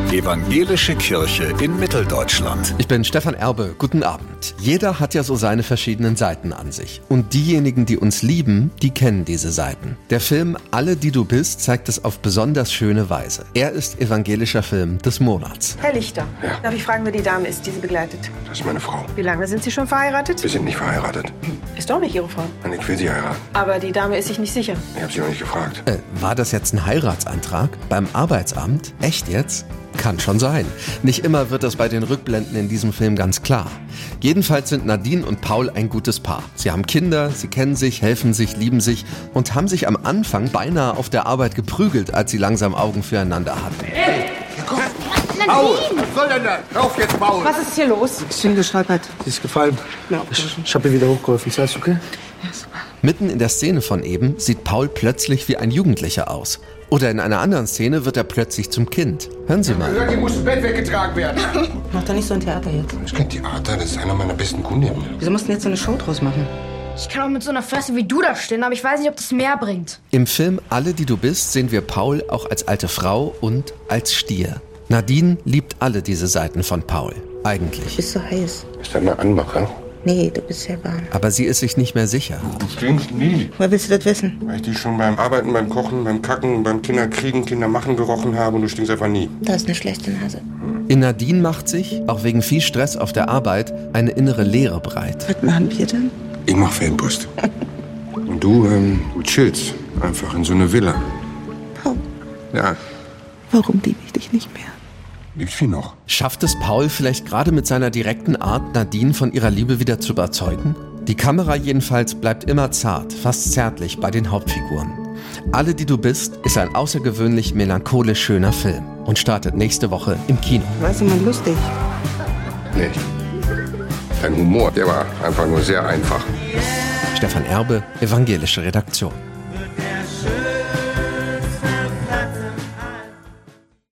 Evangelische Kirche in Mitteldeutschland. Ich bin Stefan Erbe, guten Abend. Jeder hat ja so seine verschiedenen Seiten an sich. Und diejenigen, die uns lieben, die kennen diese Seiten. Der Film Alle, die du bist, zeigt es auf besonders schöne Weise. Er ist evangelischer Film des Monats. Herr Lichter, Ja. darf ich fragen, wer die Dame ist, die Sie begleitet? Das ist meine Frau. Wie lange sind Sie schon verheiratet? Wir sind nicht verheiratet. Ist doch nicht Ihre Frau. Und ich will sie heiraten. Aber die Dame ist sich nicht sicher. Ich habe sie noch nicht gefragt. War das jetzt ein Heiratsantrag? Beim Arbeitsamt? Echt jetzt? Kann schon sein. Nicht immer wird das bei den Rückblenden in diesem Film ganz klar. Jedenfalls sind Nadine und Paul ein gutes Paar. Sie haben Kinder, sie kennen sich, helfen sich, lieben sich und haben sich am Anfang beinahe auf der Arbeit geprügelt, als sie langsam Augen füreinander hatten. Paul, was soll denn da? Rauf jetzt, Paul! Was ist hier los? Ich bin gestolpert. Sie ist gefallen. Ja. Ich habe ihr wieder hochgeholfen. Ist alles okay? Mitten in der Szene von eben sieht Paul plötzlich wie ein Jugendlicher aus. Oder in einer anderen Szene wird er plötzlich zum Kind. Hören Sie mal. Die muss ins Bett weggetragen werden. Mach doch nicht so ein Theater jetzt. Das ist kein Theater, das ist einer meiner besten Kundinnen. Wieso musst du jetzt so eine Show draus machen? Ich kann auch mit so einer Fresse wie du da stehen, aber ich weiß nicht, ob das mehr bringt. Im Film Alle, die du bist, sehen wir Paul auch als alte Frau und als Stier. Nadine liebt alle diese Seiten von Paul. Eigentlich. Bist so heiß. Ist das eine Anmache? Nee, du bist sehr warm. Aber sie ist sich nicht mehr sicher. Du stinkst nie. Woher willst du das wissen? Weil ich dich schon beim Arbeiten, beim Kochen, beim Kacken, beim Kinderkriegen, Kindermachen gerochen habe und du stinkst einfach nie. Da ist eine schlechte Nase. In Nadine macht sich, auch wegen viel Stress auf der Arbeit, eine innere Leere breit. Was machen wir denn? Ich mach Fanpost. Und du chillst einfach in so eine Villa. Paul, Ja, warum liebe ich dich nicht mehr? liebst du noch? Schafft es Paul vielleicht gerade mit seiner direkten Art, Nadine von ihrer Liebe wieder zu überzeugen? Die Kamera jedenfalls bleibt immer zart, fast zärtlich bei den Hauptfiguren. Alle, die du bist, ist ein außergewöhnlich melancholisch schöner Film und startet nächste Woche im Kino. Weißt du, man lustig. Nee. Dein Humor, der war einfach nur sehr einfach. Stefan Erbe, Evangelische Redaktion.